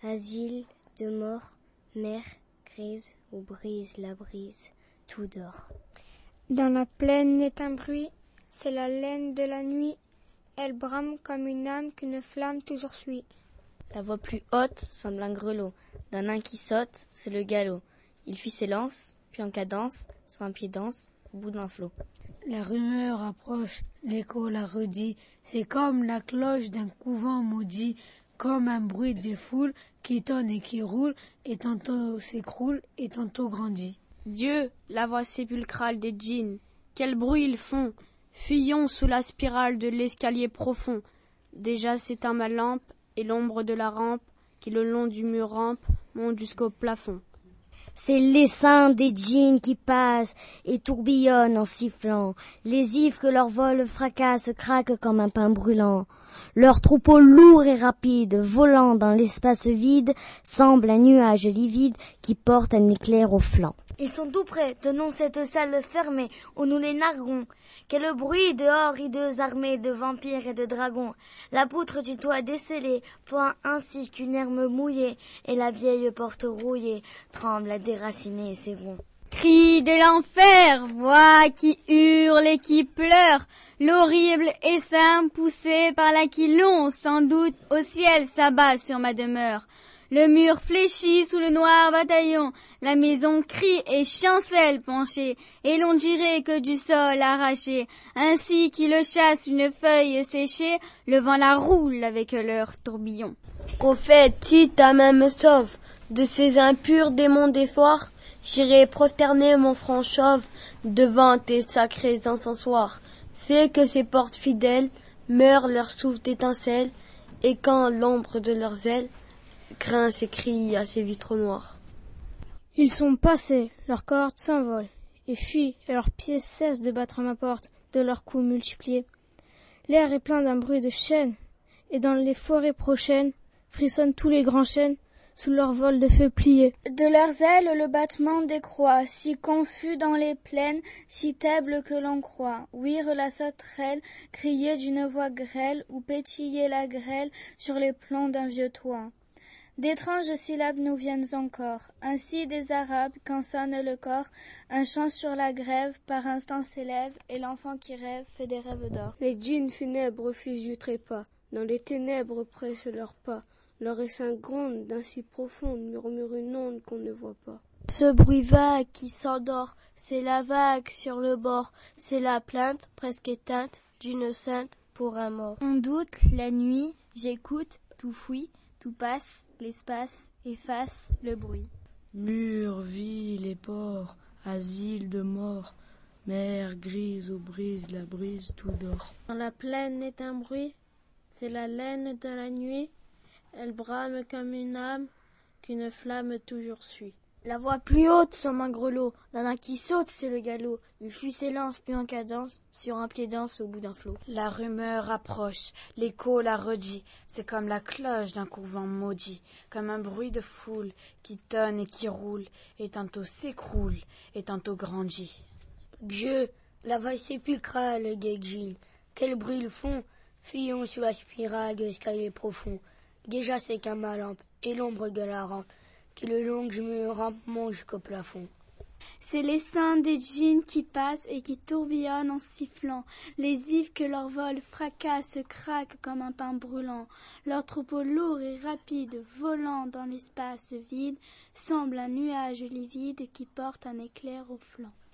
asile de mort, mer grise où brise la brise, tout dort. Dans la plaine naît un bruit, c'est la laine de la nuit. Elle brame comme une âme qu'une flamme toujours suit. La voix plus haute semble un grelot. D'un nain qui saute, c'est le galop. Il fuit ses lances, puis en cadence, sur un pied danse, au bout d'un flot. La rumeur approche, l'écho la redit. C'est comme la cloche d'un couvent maudit, comme un bruit des foules qui tonne et qui roule, et tantôt s'écroule, et tantôt grandit. Dieu, la voix sépulcrale des djinns, quel bruit ils font! Fuyons sous la spirale de l'escalier profond. Déjà s'éteint ma lampe, et l'ombre de la rampe, qui le long du mur rampe, monte jusqu'au plafond. C'est l'essaim des djinns qui passent et tourbillonnent en sifflant. Les ivres que leur vol fracasse craquent comme un pain brûlant. Leur troupeau lourd et rapide, volant dans l'espace vide, semble un nuage livide qui porte un éclair au flanc. Ils sont tout près, tenons cette salle fermée où nous les narguons. Quel bruit dehors, hideuse armée de vampires et de dragons. La poutre du toit décellée, point ainsi qu'une herbe mouillée, et la vieille porte rouillée tremble à déraciner ses gonds. Cris de l'enfer, voix qui hurle et qui pleure, l'horrible essaim poussé par l'aquilon, sans doute au ciel s'abat sur ma demeure. Le mur fléchit sous le noir bataillon, la maison crie et chancelle penchée, et l'on dirait que du sol arraché, ainsi qui le chasse une feuille séchée, le vent la roule avec leur tourbillon. Prophète, si ta main me sauve de ces impurs démons des soirs, j'irai prosterner mon front chauve devant tes sacrés encensoirs. Fais que ces portes fidèles meurent leur souffle d'étincelles, et quand l'ombre de leurs ailes grince et crie à ces vitraux noirs. Ils sont passés, leurs cordes s'envolent, et fuient, et leurs pieds cessent de battre à ma porte, de leurs coups multipliés. L'air est plein d'un bruit de chaînes, et dans les forêts prochaines frissonnent tous les grands chênes, sous leur vol de feu plié. De leurs ailes le battement décroît, si confus dans les plaines, si terrible que l'on croit. Ouïr la sauterelle crier d'une voix grêle, ou pétiller la grêle sur les plombs d'un vieux toit. D'étranges syllabes nous viennent encore, ainsi des Arabes, quand sonne le corps, un chant sur la grève, par instant s'élève, et l'enfant qui rêve fait des rêves d'or. Les djinns funèbres refusent du trépas, dans les ténèbres pressent leurs pas, leur essaim gronde d'un si profond, murmure une onde qu'on ne voit pas. Ce bruit vague qui s'endort, c'est la vague sur le bord, c'est la plainte presque éteinte d'une sainte pour un mort. On doute, la nuit, j'écoute, tout fuit, tout passe, l'espace efface le bruit. Murs, villes et ports, asile de mort, mer grise où brise la brise, tout dort. Dans la plaine est un bruit, c'est la laine de la nuit, elle brame comme une âme qu'une flamme toujours suit. La voix plus haute semble un grelot, d'un nain qui saute c'est le galop, il fuit ses lances puis en cadence, sur un pied danse au bout d'un flot. La rumeur approche, l'écho la redit, c'est comme la cloche d'un couvent maudit, comme un bruit de foule qui tonne et qui roule, et tantôt s'écroule, et tantôt grandit. Dieu, la voix sépulcrale des djinns, quel bruit ils font, fuyons sous la spirale de l'escalier profond. Déjà c'est qu'un ma lampe, et l'ombre de la rampe, qui le long que je me rampe monte jusqu'au plafond. C'est l'essaim des djinns qui passent et qui tourbillonnent en sifflant. Les ivres que leur vol fracasse craquent comme un pain brûlant. Leur troupeau lourd et rapide, volant dans l'espace vide, semble un nuage livide qui porte un éclair au flanc.